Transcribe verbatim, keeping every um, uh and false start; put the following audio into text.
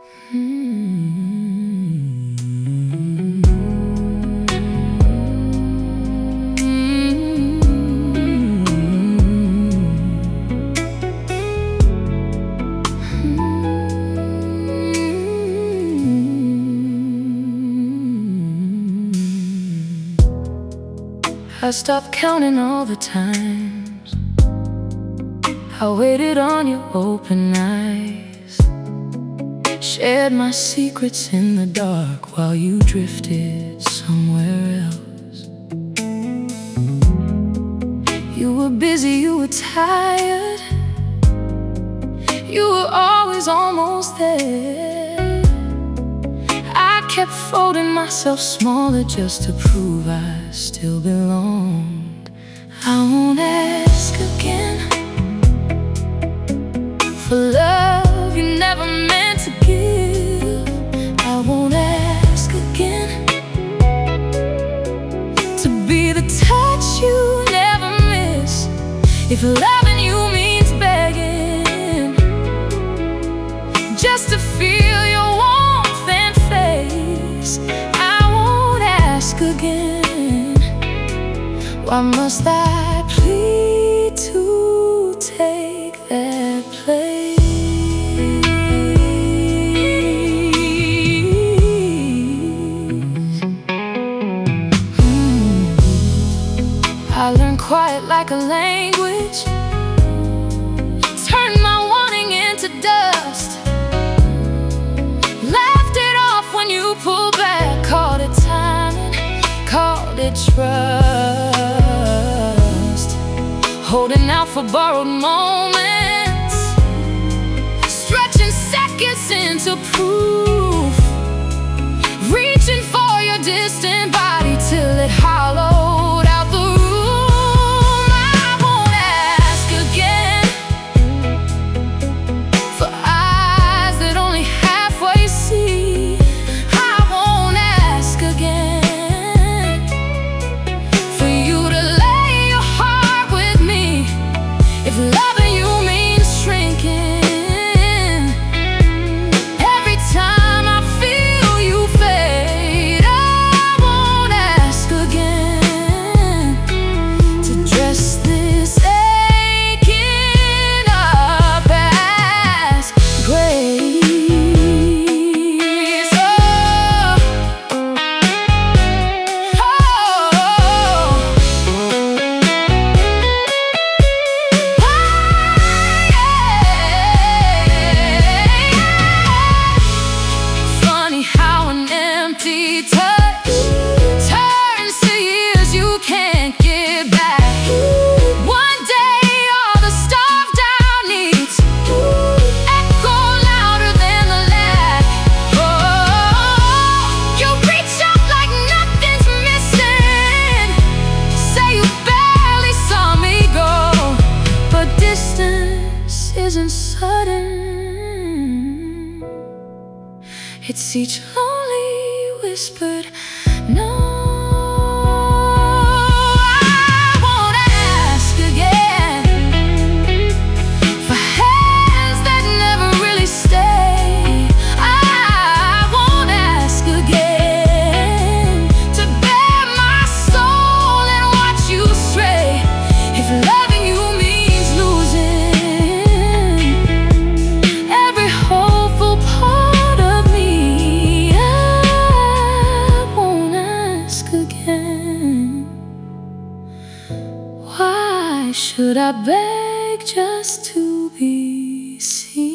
I stopped counting all the times I waited on your open eyes, shared my secrets in the dark while you drifted somewhere else. You were busy, you were tired, you were always almost there. I kept folding myself smaller just to prove I still belonged. I won't ask again for love you never meant to give. I won't ask again to be the touch you never miss. If loving you means begging just to feel your warmth and face, I won't ask again. Why must I plead to take that place? mm. I learned quiet like a language, turned my wanting into dust, laughed it off when you pulled back, called it timing, called it trust. Holding out for borrowed moments, stretching seconds into proof, reaching for your distant body till it hollowed out the room. I won't ask again for eyes that only halfway see. I won't ask again for you to lay your heart with me. If loving you means shrinking every time I feel you fade, I won't ask again to dress this aching up as grace. Funny how an empty touch turns to years you can't get back. One day all the starved out needs echo louder than the lack. Oh, you reach out like nothing's missing, say you barely saw me go, but distance isn't sudden. It's each lonely whispered no. I won't ask again for hands that never really stay. I won't ask again to bare my soul and watch you stray. If loving you means losing every hopeful part of me, I won't ask again. Why should I beg just to be seen?